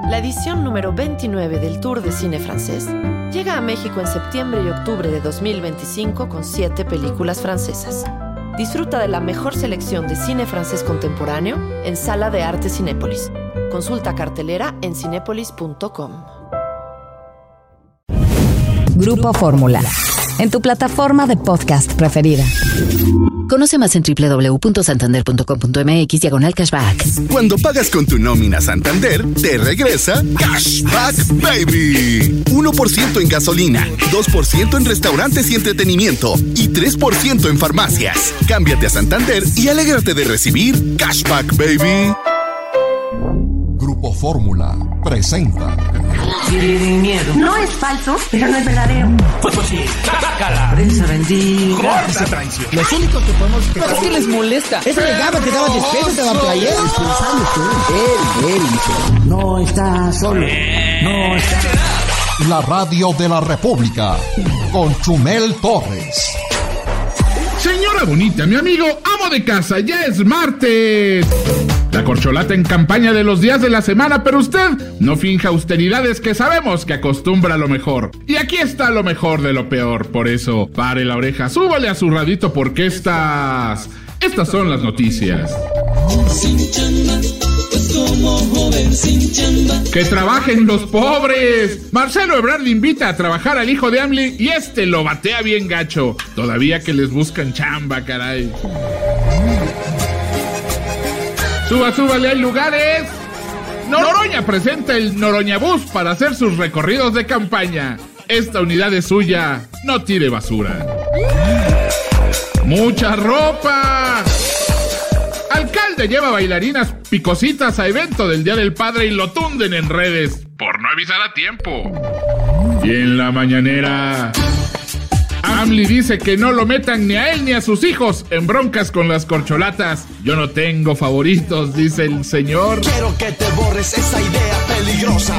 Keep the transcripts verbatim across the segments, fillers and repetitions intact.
La edición número veintinueve del Tour de Cine Francés llega a México en septiembre y octubre de dos mil veinticinco con siete películas francesas. Disfruta de la mejor selección de cine francés contemporáneo en Sala de Arte Cinépolis. Consulta cartelera en cinépolis punto com. Grupo Fórmula, en tu plataforma de podcast preferida. Conoce más en doble u doble u doble u punto santander punto com punto m x diagonal cashback. Cuando pagas con tu nómina Santander, te regresa Cashback Baby. uno por ciento en gasolina, dos por ciento en restaurantes y entretenimiento y tres por ciento en farmacias. Cámbiate a Santander y alégrate de recibir Cashback Baby. Grupo Fórmula presenta. Tienen miedo. No es falso, pero no es verdadero. Pues sí, sácala. Prensa bendiga. Esa traición. Los únicos que podemos... ¿Pero es que les molesta? Ese legaba que daba despecho, te daba playera. Pensando tú. Él, él dice. No está solo. No está... La Radio de la República con Chumel Torres. Señora bonita, mi amigo, amo de casa, ya es martes. La corcholata en campaña de los días de la semana, pero usted no finja austeridades, que sabemos que acostumbra lo mejor. Y aquí está lo mejor de lo peor, por eso, pare la oreja, súbale a su radito porque estas... Estas son las noticias. ¡Que trabajen los pobres! Marcelo Ebrard invita a trabajar al hijo de AMLI y este lo batea bien gacho. Todavía que les buscan chamba, caray. ¡Suba, súbale, hay lugares! Noroña presenta el Noroñabús para hacer sus recorridos de campaña. Esta unidad es suya, no tire basura. ¡Mucha ropa! Alcalde lleva bailarinas picositas a evento del Día del Padre y lo tunden en redes por no avisar a tiempo. Y en la mañanera, AMLI dice que no lo metan ni a él ni a sus hijos en broncas con las corcholatas. Yo no tengo favoritos, dice el señor. Quiero que te borres esa idea peligrosa.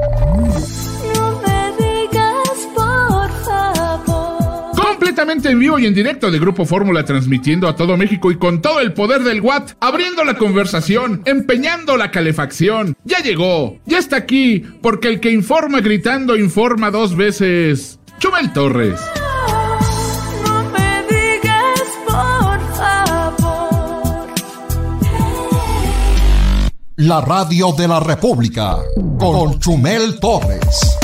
Completamente en vivo y en directo de Grupo Fórmula, transmitiendo a todo México y con todo el poder del Watt, abriendo la conversación, empeñando la calefacción. Ya llegó, ya está aquí, porque el que informa gritando informa dos veces. Chumel Torres. No me digas por favor. La Radio de la República con Chumel Torres.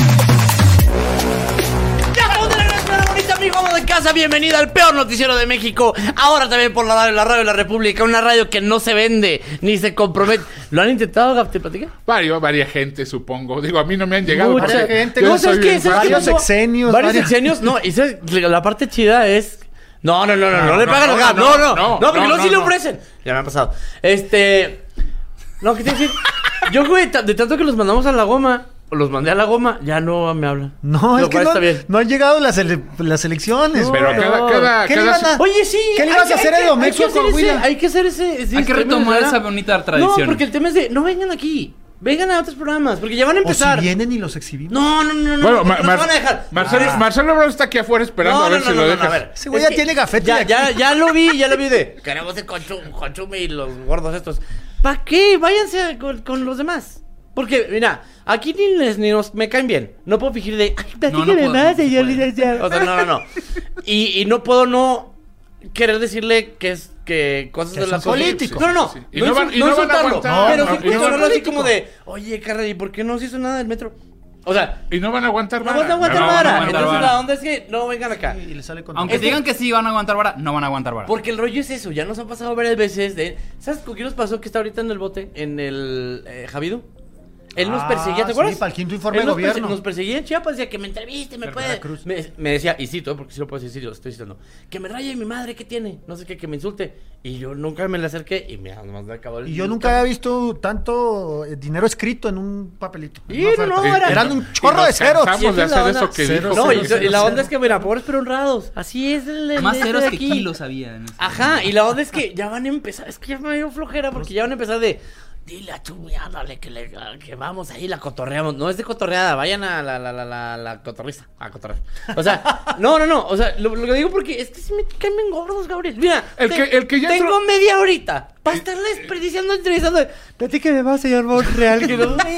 De casa, bienvenida al peor noticiero de México. Ahora también por la radio, la radio de la República, una radio que no se vende ni se compromete. ¿Lo han intentado, Gab? ¿Te platicé? Varios, varias gente, supongo. Digo, a mí no me han llegado. Mucha porque gente. No, ¿sabes qué? ¿Sabes varios qué? sexenios. Varios varias... sexenios. No, y ¿sabes? La parte chida es... No, no, no, no, no, no le pagan a Gab. No, no, no, no, porque no, no sí le ofrecen. Ya me ha pasado. Este... No, ¿qué te decir? Yo, güey, de tanto que los mandamos a la goma... Los mandé a la goma, ya no me hablan. No, lo es que no, no han llegado las, ele las elecciones. No, pero no. cada, cada, ¿Qué cada... Le a... Oye, sí. ¿Qué le ibas a hacer a Edomex o Coahuila? Hay que hacer ese... ese hay que retomar esa bonita tradición. No, porque el tema es de... No vengan aquí. Vengan a otros programas, porque ya van a empezar. O si vienen y los exhibimos. No, no, no, no. Bueno, no Mar nos van a dejar. Marcelo, Ah. Marcelo Ebrard está aquí afuera esperando no, a ver no, si no, lo no, dejas. no, a ver. Ese güey ya tiene gafete. Ya, ya, ya lo vi, ya lo vi de... Queremos el conchume y los gordos estos. ¿Para qué? Váyanse con, con los demás. Porque, mira, aquí ni les ni nos me caen bien. No puedo fingir de, ay, platíqueme no, no más, señor licenciado. O sea, no, no, no. Y, y no puedo no querer decirle que es que cosas que de la políticos. No, no, no. Sí, sí. Y no, no, van, no, y no van a aguantar. Pero no, sí, no, no, no, así como de, oye, carnal, ¿y por qué no se hizo nada del metro? O sea, y no van a aguantar vara. No van a aguantar no, vara. No van a aguantar Entonces vara. la onda es que no vengan acá. Y le sale con Aunque este... digan que sí van a aguantar vara, no van a aguantar vara. Porque el rollo es eso, ya nos han pasado varias veces de... ¿Sabes con quién nos pasó que está ahorita en el bote? En el eh, Javidu. Él nos ah, perseguía, ¿te acuerdas? Sí, para el quinto informe Él de nos gobierno. Perse nos perseguía en Chiapas, decía que me entreviste, me puede... Me, me decía, y cito, porque sí lo puedo decir, sí lo estoy citando. Que me raye mi madre, ¿qué tiene? No sé qué, que me insulte. Y yo nunca me le acerqué y me nomás me acabó el... Y yo nunca había visto tanto dinero escrito en un papelito. Y no, no, era... Eran un chorro de ceros. Cansamos de hacer eso que dijo. No, y, y la onda es que, mira, pobres pero honrados. Así es el... Más ceros que kilos había. Ajá, y la onda es que ya van a empezar... Es que ya me dio flojera porque ya van a empezar de... Dile a tu dale que, le, que vamos ahí, la cotorreamos. No es de cotorreada, vayan a la, la, la, la, la cotorriza. A cotorrear. O sea, no, no, no. O sea, lo, lo digo porque es que si me caen bien gordos, Gabriel. Mira, el te, que, el que ya tengo entró... media horita para estarle desperdiciando, entrevistando. Platíqueme más, señor Monreal. Que no,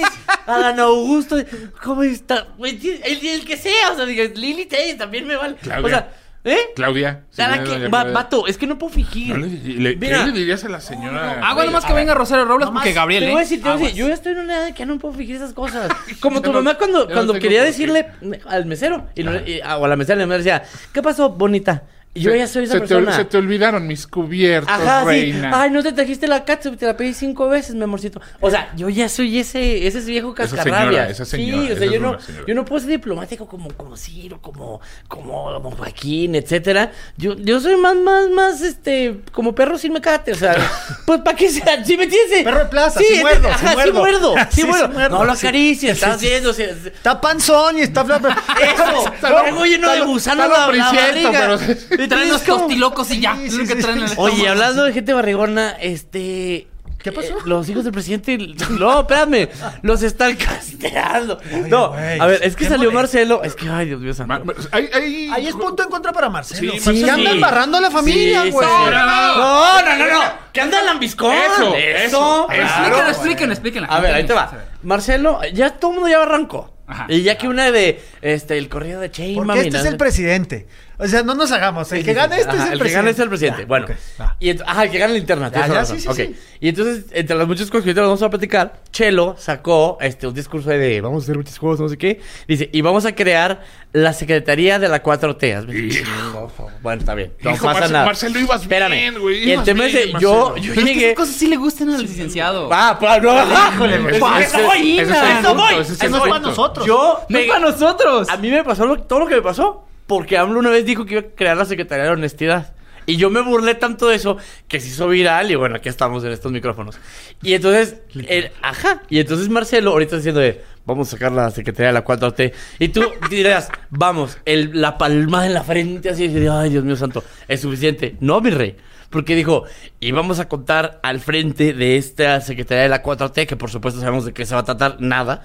Adán Augusto, ¿cómo está? El, el que sea, o sea, digo, Lili Telles también me vale. Claudia. O sea, ¿eh? Claudia. ¿Para qué? Va, vato, es que no puedo fingir. No le, le, ¿Qué le dirías a la señora? Ah, bueno, más que venga Rosario Robles porque Gabriel, te ¿eh? voy a decir, te voy a decir, Aguas. yo ya estoy en una edad que no puedo fingir esas cosas. Como tu mamá cuando, cuando quería decirle al mesero y no, y, o a la mesera, le decía, ¿qué pasó, bonita? Y yo se, ya soy esa se persona. Te, se te olvidaron mis cubiertos, Ajá, reina. Sí. Ay, no te trajiste la catsup, te la pedí cinco veces, mi amorcito. O sea, yo ya soy ese, ese viejo cascarrabias. Esa señora, esa señora. Sí, o sea, esa yo no, señora. yo no puedo ser diplomático como, como Ciro, como, como, como Joaquín, etcétera. Yo, yo soy más, más, más, este, como perro sin mecate, o sea, pues para qué sea, ¿sí me entiendes? Perro de plaza, sí, sí muerdo, ajá, sí muerdo. sí muerdo, sí Sí, muerdo. sí muerdo, No lo sí. acaricias, estás viendo, o sea, Está panzón y está flaco. eso, luego lleno de gusanos está la, la lombriciento, barriga. pero- Y Traen los como- tostilocos y ya. Sí, es sí, lo que sí, traen en el sí. Oye, estómago. hablando de gente barrigona, este... ¿Qué pasó? eh, los hijos del presidente... No, espérame. Los están casteando. No, güey, a ver, es que qué salió molesto. Marcelo... Es que, ay, Dios mío santo. Ma- ma- hay- hay- Ahí es punto en contra para Marcelo. Sí, Sí, Marcelo. anda embarrando a la familia, Sí, güey. sí. No, no, no, no. ¿Qué anda lambiscón? Eso, eso, Eso. eso. Explíquenlo, explíquenlo, explíquenlo. A ver, ahí te va. Marcelo, ya todo el mundo ya arrancó. Ajá. Y ya que una de... Este, el corrido de Sheinbaum... Porque y este es nada. el presidente. O sea, no nos hagamos. El que gane este Ajá, es el, el presidente. que gane es el presidente. Ya, Bueno, ok, va. y ent- ajá, el que gane la interna. tienes ya, razón. sí, sí, Ok. sí. Y entonces, entre las muchas cosas que ahorita vamos a platicar, Chelo sacó este un discurso de vamos a hacer muchos juegos, no sé qué. Dice, y vamos a crear la Secretaría de la cuatro T. Hazme el chingo, por favor. Bueno, está bien. No Hijo, pasa Marce- nada. Marcelo, ibas Espérame. bien, güey, Y el ibas tema es de, bien, yo, Marcelo. yo Pero es que llegué. esas cosas sí le gustan al licenciado. Ah, pues, no, híjole, Ese- pues, ese- eso voy, ese es el Ina, eso punto, voy. ese es el Eso no es para punto. nosotros. Yo ¡No es me- para nosotros! A mí me pasó lo- todo lo que me pasó porque AMLO una vez dijo que iba a crear la Secretaría de la Honestidad. Y yo me burlé tanto de eso que se hizo viral y bueno, aquí estamos en estos micrófonos. Y entonces, el- ajá, y entonces Marcelo ahorita está diciendo de, vamos a sacar la Secretaría de la cuatro T. Y tú dirás, vamos, el, la palmada en la frente así de, ay, Dios mío santo, es suficiente. No, mi rey. Porque dijo, y vamos a contar al frente de esta Secretaría de la cuatro T, que por supuesto sabemos de qué se va a tratar, nada.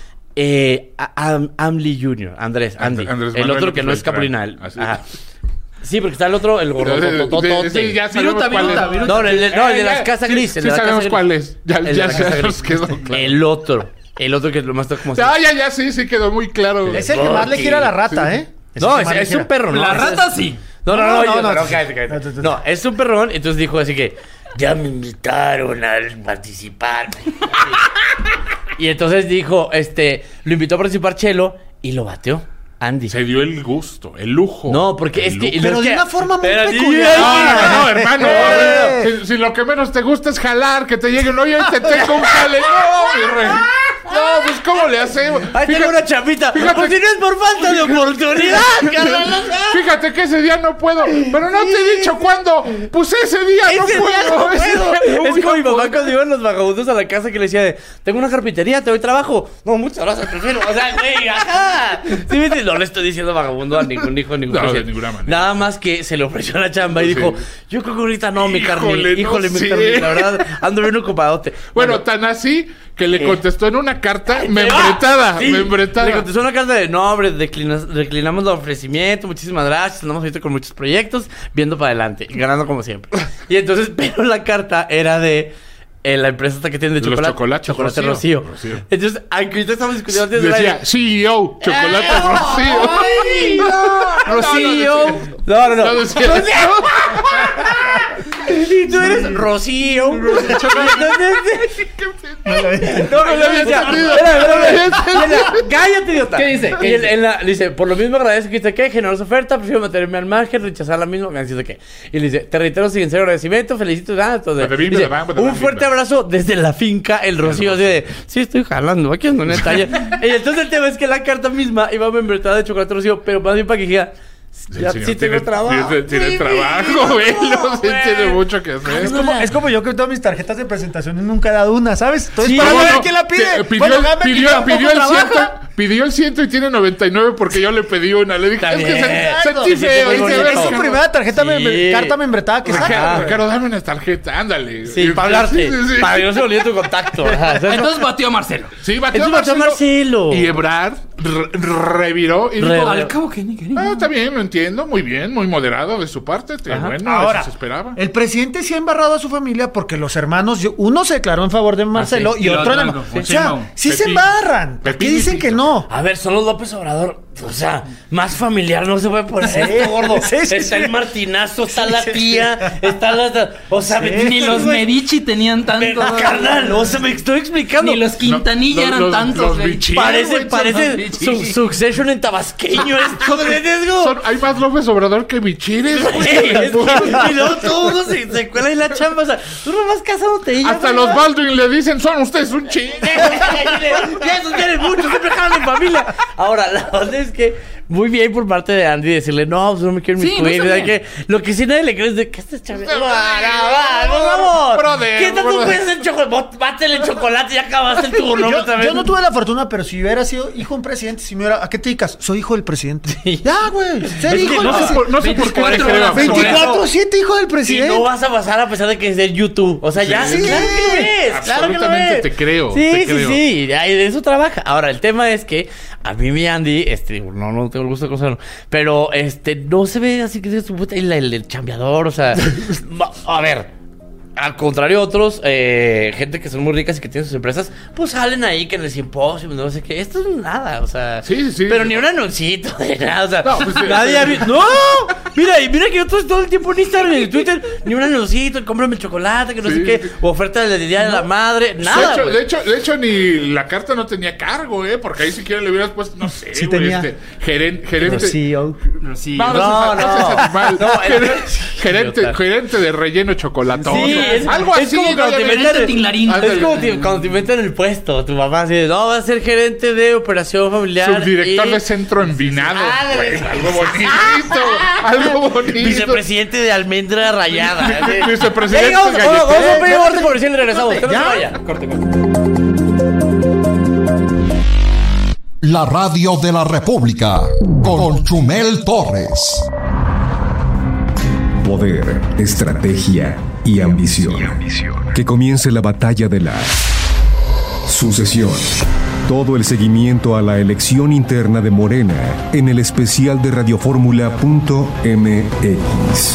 Eh, a- Am- Amli junior, Andrés, Andy. Andrés el Manuel otro que no es Beltrán. Caprina. el- Así. Ajá. Sí, porque está el otro, el gordo. De- de- sí, ya sabemos Viruta, cuál viruta, es. viruta. No, el, el- no, el de Eh, las ya, casas sí, gris. sí el de la sabemos casa cuál gris. es. Ya- El de ya la casa se gris. nos quedó claro. El otro. El otro que es lo más como... Ah, ya, ya, sí, sí quedó muy claro. Es el que más le quiere a la rata, ¿eh? No, el es, que más le es quiere. un perro, ¿no? La Es- rata es- sí. No, no, no, No, yo- no, no, pero no. cállate, cállate. No, no, no. No, es un perrón, entonces dijo así que ya me invitaron a participar. Y entonces dijo, este, lo invitó a participar Chelo y lo bateó Andy. Se dio el gusto, el lujo. No, porque El es que... lujo. Pero es de que- una forma muy Espera, peculiar. No, no, no, Eh, hermano. eh. Si, si lo que menos te gusta es jalar, que te lleguen, oye, te tengo un jale. No, mi rey. No, pues, ¿cómo le hacemos? Ahí tengo una chapita. fíjate- Pues si no es por falta de oportunidad, carnal. Fíjate que ese día no puedo. Pero no te he dicho cuándo. Pues ese día no Ese puedo. día no ese puedo. día no Es como mi puedo. papá cuando iban los vagabundos a la casa que le decía de, tengo una carpintería, te doy trabajo. No, muchas gracias, prefiero. O sea, güey, ajá. ¿Sí me entiendes? No le estoy diciendo vagabundo a ningún hijo, ningún No, de presidente. ninguna manera. Nada más que se le ofreció la chamba y Sí. dijo, yo creo que ahorita no, mi Híjole, carne. no Híjole, mi sé. carne. La verdad, ando bien ocupadote. Bueno, tan así que le Eh. contestó en una carta ¡Ahí te membretada. va! Sí. Membretada. Le contestó una carta de no, hombre, declinas- declinamos el ofrecimiento, muchísimas gracias, andamos ahorita con muchos proyectos, viendo para adelante, y ganando como siempre. Y entonces, pero la carta era de eh, la empresa esta que tiene de Los chocolate. chocolates Chocolate Rocío. Rocío. Rocío. Entonces, aunque ahorita estamos discutiendo antes del Decía aire- C E O, chocolate ¡Eh! Rocío. ¡Ay, no! Rocío. No, No, no, no. No decía Y tú eres Rocío. Entonces, No lo dije. No, no, lo había decía, entendido. espera, espera, No lo había espera. entendido. Y ella, cállate, idiota. ¿Qué dice? ¿Qué Y en- dice? en la- dice, por lo mismo agradezco que dice que generosa oferta, prefiero mantenerme al margen, rechazar la misma, me dice que. Y le dice, te reitero sin sincero agradecimiento, felicito, nada, entonces. Badabim, Dice, badabam, badabam, un fuerte badabam. abrazo desde la finca El Rocío, así de, sí, estoy jalando, aquí ando en el taller. Y entonces el tema es que la carta misma iba membretada de chocolate Rocío, pero más bien para que dijera, Sí, ya señor, sí tengo tiene- trabajo. Tiene, tiene Sí, trabajo, mi güey. hijo, No, sí, güey. tiene mucho que hacer. Es como, es como yo que todas mis tarjetas de presentación nunca he dado una, ¿sabes? Estoy Sí, esperando a ¿cómo ver no? quién la pide. Te- Pidió, Bueno, el- Gabe, pidió, que tampoco pidió el trabaja. ciento, pidió el ciento y tiene noventa y nueve porque yo le pedí una. Le dije, Está es que bien. se- Exacto. sentí Sí, feo. muy dice, bonito. a ver, Es su Ricardo, primera tarjeta, Sí. membre- carta membretada que saca. Ricardo, Ricardo, dame una tarjeta, ándale. Sí, para hablarte, Sí, sí, sí. para que no se olvide tu contacto. Ajá, ¿sabes? Entonces batió a Marcelo. Sí, batió Entonces batió a Marcelo. Y Ebrard re- reviró y Re- dijo... Al cabo que ni que ni. Ah, está bien, lo entiendo, muy bien, muy moderado de su parte. te- Ajá. Bueno, Ahora, eso se esperaba. el presidente sí ha embarrado a su familia porque los hermanos, yo- uno se declaró en favor de Marcelo sí, y y el otro en otro el- no. O sea, Sheinbaum. sí se Pepín. embarran. ¿Por qué Pepín y dicen que Tito. no? A ver, son los López Obrador. O sea, más familiar no se puede poner esto, gordo. Sí, sí, está sí. el Martinazo, está la tía, está la... O sea, Sí. me- Ni los güey. Medici tenían tanto. Pero, carnal, o sea, me estoy explicando. Ni los Quintanilla No, eran los- tantos. los güey. Vichy. Parece, güey, son parece los Vichy. su- Succession en tabasqueño esto, güey, es como- Son- hay más López Obrador que Bichires. güey. Ey, es que- y luego todo se, se cuela en la chamba. O sea, tú nomás casándote y ya, Hasta güey, los Baldwin le dicen, son ustedes un chingo. Ya esos tienen mucho, siempre jalan en familia. Ahora, la verdad es que muy bien por parte de Andy decirle, no, pues no me quiero Sí, inmiscuir. no está ¿verdad? bien. Que lo que sí nadie le cree es de que este chaval. Está No, bien. no, va, por favor. Brother, ¿Qué tanto brother. puedes hacer chocolate? Bátele el chocolate y ya acabaste el turno. Yo, otra vez. yo no tuve la fortuna, pero si hubiera sido hijo de un presidente, si me hubiera... ¿A qué te dedicas? Soy hijo del presidente. Ya, güey. Ser Es hijo que del No sé presidente. por, no sé por qué te veinticuatro creo. horas. veinticuatro siete hijo del Y presidente. no vas a pasar a pesar de que es de YouTube. O sea, ya, Sí. claro que lo ves. Claro que lo Absolutamente ves. te creo, Sí, te sí, creo. sí. Y ahí de eso trabaja. Ahora, el tema es que a mí mi Andy, este, no, no tengo el gusto de conocerlo, pero este, no se ve así que es su puta, el, el, el chambeador, o sea, va- a ver. Al contrario, otros, eh, gente que son muy ricas y que tienen sus empresas, pues salen ahí que en el simposio, no sé qué. Esto es nada, o sea. Sí, sí, sí. Pero ni un anuncito de nada, o sea. No, pues, sí, nadie sí. ha visto. ¡No! Mira, y mira que yo todo, todo el tiempo en Instagram y en Twitter, ni un anuncito, cómprame el chocolate, que no Sí, sé qué, sí. o oferta del Día de la Madre, nada. de, hecho, güey. de, hecho, de hecho, ni la carta no tenía cargo, ¿eh? Porque ahí siquiera le hubieras puesto, no sé, Sí güey, tenía. este, geren- gerente. C E O. Sí, No, No, no, seas- no seas no. animal. No, Ger- es- gerente, idiota. gerente de relleno chocolatoso. Sí, es, algo es así. como ¿no? cuando te Ya meten ves- en- Tinglarín. Ándale. Es como te- cuando te meten en el puesto, tu mamá así de, no, va a ser gerente de operación familiar. Subdirector y- de centro envinado. Ah, güey, de- algo bonito. Algo bonito. Vicepresidente de almendra rayada. Vi- así. vicepresidente Venga, vamos, vamos, vamos a galletero. pedir corte comercial y regresamos. Que no se ¿Ya? vaya. Corte, corte. La radio de la República con Chumel Torres. Poder, estrategia y ambición. Que comience la batalla de la sucesión. Todo el seguimiento a la elección interna de Morena en el especial de radioformula punto m x.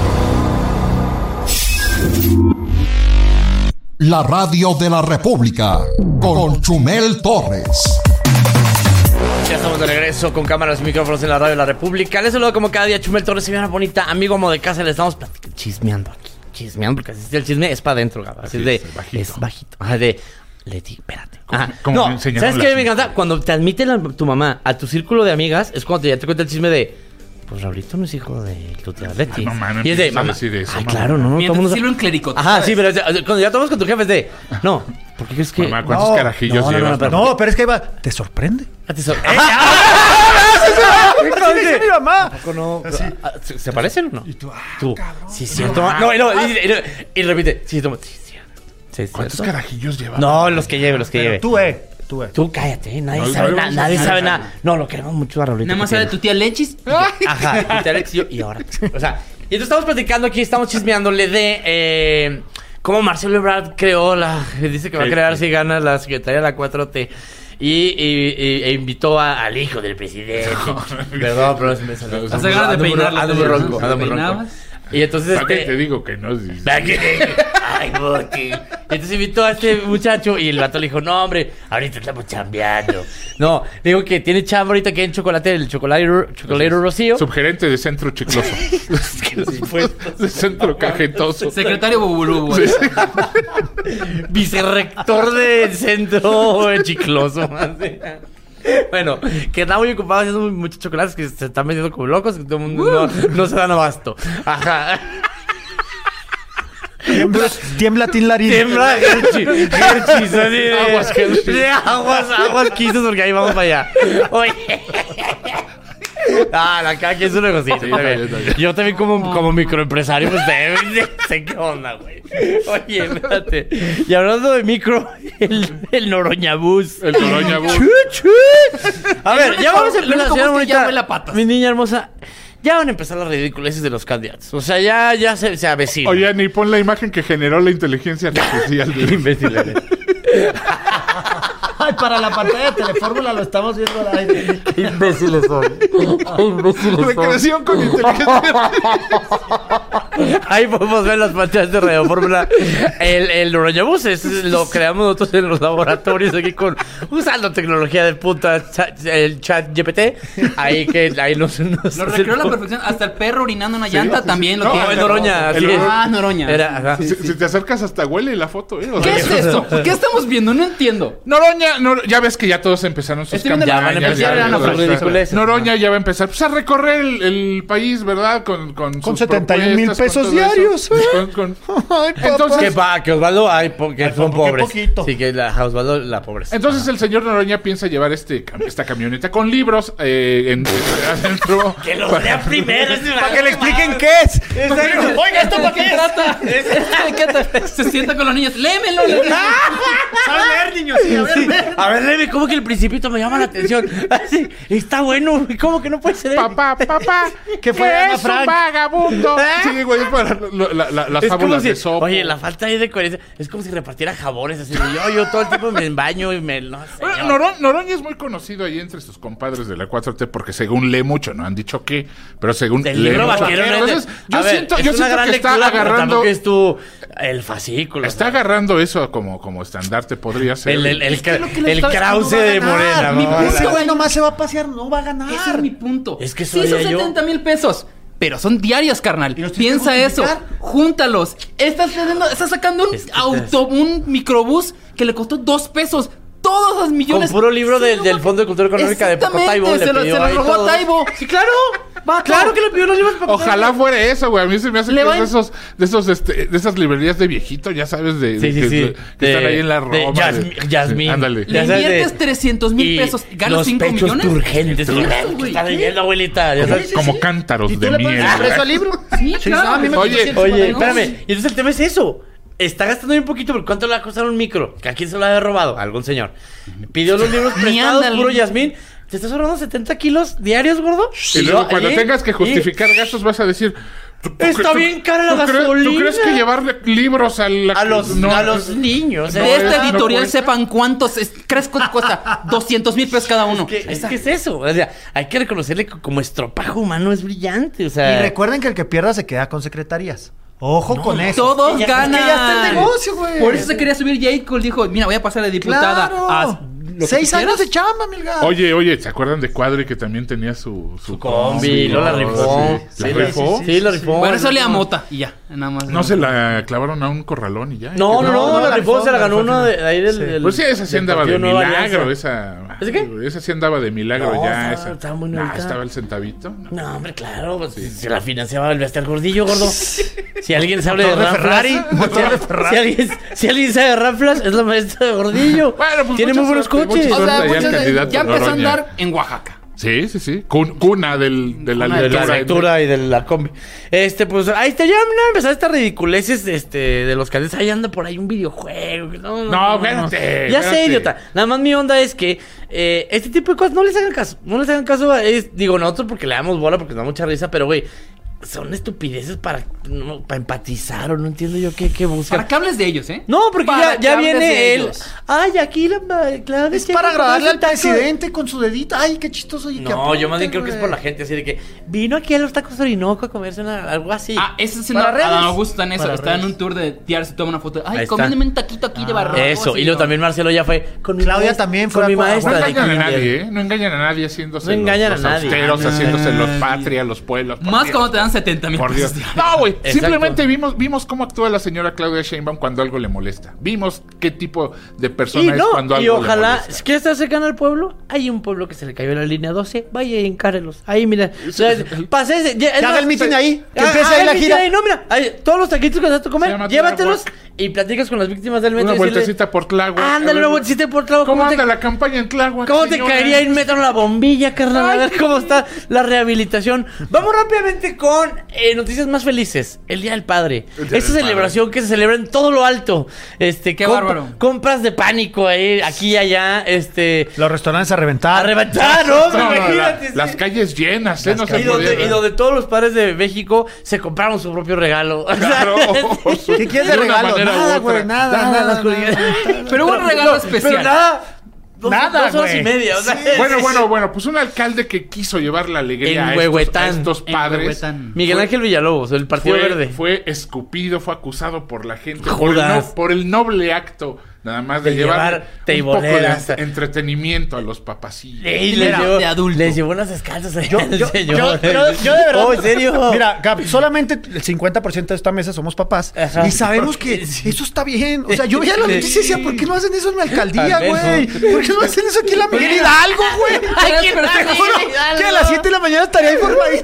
La radio de la República con Chumel Torres. Ya estamos de regreso con cámaras y micrófonos en la radio de la República. Les saludo como cada día Chumel Torres, señora bonita, amigo amo de casa. Le estamos platicando, chismeando aquí. Chismeando, porque así es el chisme, es para adentro, Gaba. Así Así es de. es, bajito. Es bajito. Ajá, de. Leti, espérate. Ajá. como No, me enseñaron ¿sabes qué las me encanta? niñas. Cuando te admite la- tu mamá a tu círculo de amigas, es cuando te, ya te cuenta el chisme de. Pues Raulito no es hijo de tu tía Leti. Ah, no, mano, y es de, empiezas a mamá. decir eso, Ay, mamá. claro, no, no. todo el Mientras mundo- te sirven clérico. Ajá, sí, pero es de- cuando ya tomas con tu jefe es de. No, ¿por qué crees que.? Mamá, ¿cuántos No, carajillos no, no, llevas? no, pero- No, pero es que ahí va. ¿Te sorprende? Ah, te sor- Así dice mi mamá. Tampoco no. Ah, ¿Se, ¿se parecen o no? Y tú, ah, Tú. cabrón. Sí, cierto. ma- No, y no, y, y- y- y repite. Sí, toma. Sí, cierto. Sí, ¿Cuántos cierto. carajillos llevas? No, los que lleve, los que Pero lleve. tú, eh. Tú, eh. Tú cállate, ¿eh? Nadie No, sabe no, nada. no, Nadie no, sabe no, nada. No, lo queremos mucho a Raulito. Nada más que sabe tiene. tu tía Lechis. Ajá, y te Alex y yo, y ahora. O sea, y entonces estamos platicando aquí, estamos chismeándole de eh, cómo Marcelo Ebrard creó la. Dice que va a Sí, crear sí. si gana la Secretaría de la cuatro T. Y, y- y- e invitó a- al hijo del presidente. Perdón, pero se me salió. Hace ganas de Ando muy- peinarlo, ando muy ¿no? ronco, ando muy ronco. ¿Peinabas? Y entonces ¿Para qué este. te digo que no? Sí. ¿Para qué? Ay, Boti. Entonces invitó a este muchacho y el vato le dijo, no, hombre, ahorita estamos chambeando. No, le digo que tiene chamba ahorita que hay en chocolate, el chocolatero, chocolatero Rocío. Subgerente de centro chicloso. de centro cajetoso. Secretario Bubulubu. Sí. Vicerrector del centro chicloso. Bueno, que está muy ocupado haciendo muchos chocolates que se están vendiendo como locos, que todo el mundo no, no se dan abasto. Ajá. Tiembla, tiembla Tin Larín. Tiembla Hershey, Hershey's, así de- Aguas Hershey's. de aguas, aguas quisos, porque ahí vamos para allá. Oye. Ah, la cada quien es un negocito. Sí, está está bien. bien, está bien. Yo también como, como microempresario, pues sé, sé qué onda, güey. Oye, espérate. Y hablando de micro, el, el Noroñabús. El Noroñabús. Chut, chut. A ver, ya vamos a El empezar, único señora bus que ya bonita. huele a patas. Mi niña hermosa. Ya van a empezar las ridiculeces de los candidatos. O sea, ya, ya se, se avecina. Oye, ni pon la imagen que generó la inteligencia artificial. de- Imbécil eres. Ay, para la pantalla de Telefórmula lo estamos viendo al aire. Qué imbéciles son. Qué imbéciles son. Recreación con inteligencia. Ahí podemos ver las pantallas de Radio Fórmula. El, el Noroñabús es, lo creamos nosotros en los laboratorios aquí con usando tecnología de punta, cha- el chat G P T. Ahí que ahí nos, nos Lo recreó a la perfección. Hasta el perro orinando una llanta sí, sí. también lo No, tiene. el Noroña, así El es. Ah, Noroña. Era, ajá. Si, si te acercas hasta huele la foto, ¿eh? O ¿Qué sea, es esto? ¿Qué estamos viendo? No entiendo. Noroña, Nor- ya ves que ya todos empezaron sus Estoy viendo Ya la- van a campañas. empezar ya a no, las ridiculeces. Noroña ya va a empezar pues, a recorrer el, el país, ¿verdad? Con, con, Con sus setenta y un mil propuestas, pesos con todo eso. diarios, ¿eh? Con- con- Ay, papá. Entonces- Que va, que Osvaldo, ay, porque Ay, son qué pobres. poquito. Sí, que la Osvaldo, la pobreza. Entonces el señor Noroña piensa llevar este cam- esta camioneta con libros eh, en, adentro. Que lo lea primero. Para que le expliquen qué es. Oiga, ¿esto para qué es? trata? ¿Qué te- Se sienta con los niños. Léemelo. léemelo. ¿Saben leer, niños? Sí, a ver, Sí. leer. A ver, Levi, ¿cómo que el principito me llama la atención? Así, está bueno, ¿cómo que no puede ser? Papá, papá, ¿Qué fue, ¿qué Ana es Frank? un vagabundo? Sí, güey, es para lo- la- la- las Es como fábulas si, de Sopo. oye, la falta ahí de coherencia es como si repartiera jabones así de yo, yo todo el tiempo me baño y me, no sé. Bueno, yo- Noro- Noroña es muy conocido ahí entre sus compadres de la cuatro T porque según lee mucho, no han dicho qué, pero según Del lee libro mucho. vaquero, no es de- Entonces, yo a ver, siento, es yo una siento gran que está lectura, pero agarrando tampoco es tu el fascículo. está o sea, agarrando eso como, como estandarte podría ser. el, el, el, Es que lo que le el está- Krause no va a de ganar. Morena. Mi mamá. Ese güey nomás se va a pasear, no va a ganar. Ese es mi punto. Es que sí, soy son yo. setenta mil pesos. Pero son diarios, carnal. ¿Y los tienes Piensa que eso. justificar? Júntalos. Estás, teniendo- estás sacando un Es que auto, un microbús que le costó dos pesos. Todos los Con millones. puro libro Sí, del, no, del porque- Fondo de Cultura Económica de Paco Exactamente, Taibo. le se lo, pidió se lo ahí robó todo. a Taibo. Sí, claro. Va, Claro que le pidió los libros Paco Ojalá Taibo. fuera eso, güey. A mí se me hace Le que va es de en- esos, de esos, este, de esas librerías de viejito, ya sabes, de, Sí, sí, que, sí. que De- están ahí en la de Roma. Yasmi- de- Yasmín. Sí, ándale. Le Ya sabes, inviertes de- trescientos mil Y pesos. ¿Ganas los cinco pechos millones? turgentes. Sí, ¿Qué güey, está ¿qué? leyendo, abuelita? Ya Como, sabes. como cántaros ¿Y de tú le pones miel. precio al libro? Sí, Sí, claro. no, a mí me Oye, costó cien Oye, cincuenta y nueve. espérame. Y entonces el tema es eso. Está gastando bien poquito, pero ¿cuánto le va a costar un micro? Que a quién se lo había robado. A algún señor. Pidió los libros Ni prestados, ándale. puro Yasmín. ¿Te estás ahorrando setenta kilos diarios, gordo? Y luego yo, cuando ¿eh? tengas que Y- justificar gastos vas a decir... ¿tú- tú Está cre- bien cara la ¿tú crees- gasolina? ¿Tú crees que llevarle libros a, la, A los, no, a los niños. De ¿eh? este no editorial cuesta. sepan cuántos. Es, ¿Crees que cuesta? doscientos mil pesos cada uno. ¿Qué, es, ¿Qué es eso? O sea, hay que reconocerle que como estropajo humano es brillante. O sea, Y recuerden que el que pierda se queda con secretarías. Ojo con eso. Todos Es que ya- ganan. Es que ya está el negocio, güey. Por eso se quería subir J. Cole. Dijo, mira, voy a pasar de diputada Claro. a... lo que Seis tú años quieras. de chamba, Milgar. Oye, oye, ¿se acuerdan de Cuadri que también tenía su... Su, combi, no la rifó. Sí, ¿La Sí, rifó? sí, sí, la rifó. Bueno, eso le a mota y ya, nada más. No se la clavaron a un corralón y ya. No, no, no, No, la la rifó, rifó, se la la ganó rifó uno al de, de ahí del, Sí. del- Pues sí, esa sí del andaba de Partido Nueva milagro, Alianza. esa... ¿Ese qué? Esa sí andaba de milagro No, ya, estaba- esa. estaba muy Ah, bonita. estaba el centavito. No. No, hombre, claro, pues, se la financiaba el Bestial Gordillo, gordo. Si alguien sabe de Motor de Ferrari, Ferrari, motor de Ferrari. si alguien, si alguien sabe de Raflas, es la maestra de Gordillo. Bueno, pues Tiene mucha muy buenos suerte, coches. mucha O sea, suerte allá pues, el ya- candidato ya empezó a Noroña. andar en Oaxaca. Sí, sí, sí. Cun- cuna del, de la De la lectura. lectura y de la combi. Este, pues, ahí está, ya no empezar estas ridiculeces este, de los candidatos. Ahí anda por ahí un videojuego. No, No, espérate, Ya sé, espérate. idiota. Nada más mi onda es que eh, este tipo de cosas no les hagan caso. No les hagan caso. Es, digo, nosotros porque le damos bola, porque nos da mucha risa, pero, güey, son estupideces para, no, para empatizar o no entiendo yo qué, qué buscan. Para que hables de ellos, ¿eh? No, porque Para ya, que ya hables de viene él. ellos. Ay, aquí la Claudia Es Sheinbaum para agradarle hace al taco. presidente con su dedito. Ay, qué chistoso. Y que No, yo más bien apunte, creo que es güey. por la gente, así de que vino aquí a los tacos Orinoco a comerse una, algo así. Ah, ese es Para una... redes. Adán Augusto está en eso. Para Está en redes. un tour de tirarse, toma una foto. Ahí Ay, está. comiéndome un taquito aquí de barro. Eso, y luego también Marcelo ya fue con mi Claudia maestra- también con fue mi a- No maestra de engañan a kinder. nadie, ¿eh? No engañan a nadie haciéndose No engañan los, a los nadie. austeros, haciéndose los Nadie. patria, los pueblos. por Más Dios. cuando te dan setenta mil Por Dios. pesos. No, güey. Exacto. Simplemente vimos, vimos cómo actúa la señora Claudia Sheinbaum cuando algo le molesta. Vimos qué tipo de persona Y es no, cuando y algo le ojalá, molesta. si quieres estar cercano al pueblo, hay un pueblo que se le cayó la línea doce, vaya y encárelos. Ahí, mira. O sea, pase, Que haga el mitin ahí. Que empiece haga ahí el la mitin gira. ahí. No, mira, ahí, todos los taquitos que vas a Se comer, llama llévatelos Tláhuac. y platicas con las víctimas del metro. Una y decirle, vueltecita por Tláhuac. A ándale, ver, una vueltecita por Tláhuac. ¿Cómo te- anda la campaña en Tláhuac? ¿Cómo te señora? caería en metro la bombilla, carnal? A ver cómo está la rehabilitación. Vamos rápidamente con eh, noticias más felices. El Día del Padre. El Día Esta del celebración que se celebra en todo lo alto. Este, Qué comp- bárbaro. Compras de pánico ahí, aquí y allá. Este. Los restaurantes a reventar. A reventar, ¿no? No, no, la- Imagínate, sí. las calles llenas, ¿eh? No se y, donde, podía- y donde todos los padres de México se compraron su propio regalo. O sea, Claro. sí. ¿Qué quieres de una regalo? manera u Nada, otra. güey, nada, Nada, nada, las nada, cosas- nada. Pero un regalo especial. Pero nada. dos, Nada, dos horas güey. y media. O sea, Sí. Bueno, bueno, bueno, pues un alcalde que quiso llevar la alegría En a estos, Huehuetán. a estos En padres. Huehuetán. Miguel Fue- Ángel Villalobos, el Partido fue, Verde. fue escupido, fue acusado por la gente por el, Judas. no- por el noble acto nada más de, De llevar, llevar un poco teiboleras. de entretenimiento a los papacillos. Ey, Mira, les, llevó, de adulto. les llevó unas descalzas al Yo, yo, señor. yo, yo- yo de verdad. Oh, ¿en serio? Mira, Gab, solamente el cincuenta por ciento de esta mesa somos papás. Ajá. Y sabemos que eso está bien. O sea, yo veía la noticia y decía, ¿por qué no hacen eso en la alcaldía, Al menos. güey? ¿Por qué no hacen eso aquí en la Miguel Hidalgo, güey? Ay, Te pero te juro que a las siete de la mañana estaría ahí formadito.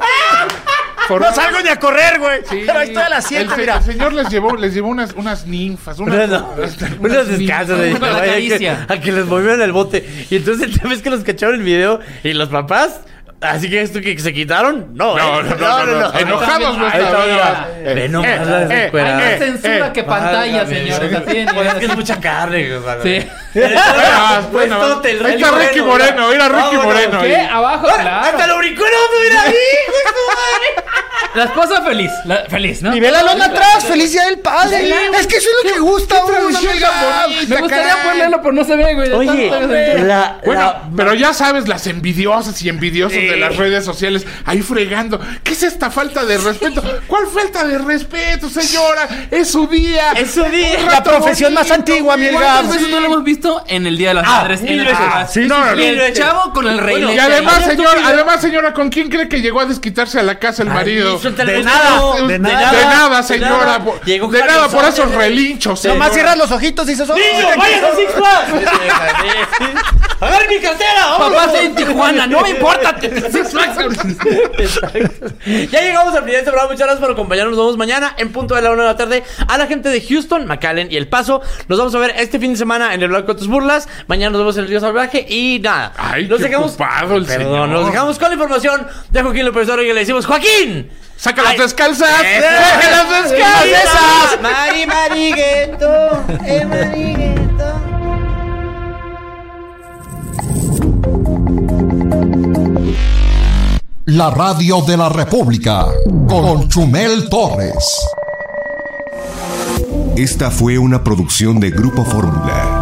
No salgo ni a correr, güey. Sí, Pero ahí estoy a las el, siete, se- mira. el señor les llevó, les llevó unas, unas ninfas, unas, No, no. unas Unos descansos. ninfas. de- la a que- caricia. A que les movieron el bote. Y entonces te ves que los cacharon el video y los papás. Así que esto que se quitaron. No, No, eh. no, no, no, no. Enojados no Ahí está, estaban. mira. Eh, Ve nomás eh, la eh, desesperada. Hay eh, más censura eh, que pantalla, válgame, señores. sí. Así, Pues es que es mucha carne, güey. Sí. Ah, Pues bueno, todo el ahí está Ricky Ricky Moreno, Moreno, mira Ricky vámonos, Moreno. ¿Qué? ahí. Abajo, Hasta claro. lo brincó el otro, mira ahí, güey, tu madre. La esposa feliz. la- feliz, ¿no? Y ve la lona atrás, felicidad del padre. Es que eso es lo que gusta, güey. tradición tan bonita, Me gustaría caray. ponerlo, pero no se ve, güey. de Oye, tanto que se- la, Bueno, la- pero ya sabes, las envidiosas y envidiosos Sí. de las redes sociales ahí fregando. ¿Qué es esta falta de respeto? ¿Cuál falta de respeto, señora? Es su día. Es su día. Un La rato profesión más bonito, antigua, mi ¿Cuántas Gab. veces no lo hemos visto en el Día de las Ah, Madres? mil En el veces. Ah, Sí, no, sí, no, sí. Y el chavo con el rey Bueno, Y leche. además, Ay, señora, estúpido. además, señora, ¿con quién cree que llegó a desquitarse a la casa el marido? suéltale De el nada, dedo. de De nada. nada, señora. nada. por- Llegó De Carlos nada por Soler. esos relinchos, Sí. Nomás señora. cierras los ojitos y dices, ¡oh! ¡Niño, vayan a Six Flags! ¡A ver mi cartera! Papá, vámonos! estoy en Tijuana. No me importa. Six Flags. Exacto. Ya llegamos al final de este programa. Muchas gracias por acompañarnos. Nos vemos mañana en punto de la una de la tarde. A la gente de Houston, McAllen y El Paso. Nos vamos a ver este fin de semana en el Blanco de tus Burlas. Mañana nos vemos en el Río Salvaje. Y nada. Ay, nos qué dejamos. ocupado el Perdón, señor. nos dejamos con la información de Joaquín López Dóriga y le decimos: ¡Joaquín! ¡Saca las Ay. descalzas! ¡Eso! ¡Saca las descalzas! ¡Mari Marigueto! ¡Eh, Marigueto! La radio de la República con Chumel Torres. Esta fue una producción de Grupo Fórmula.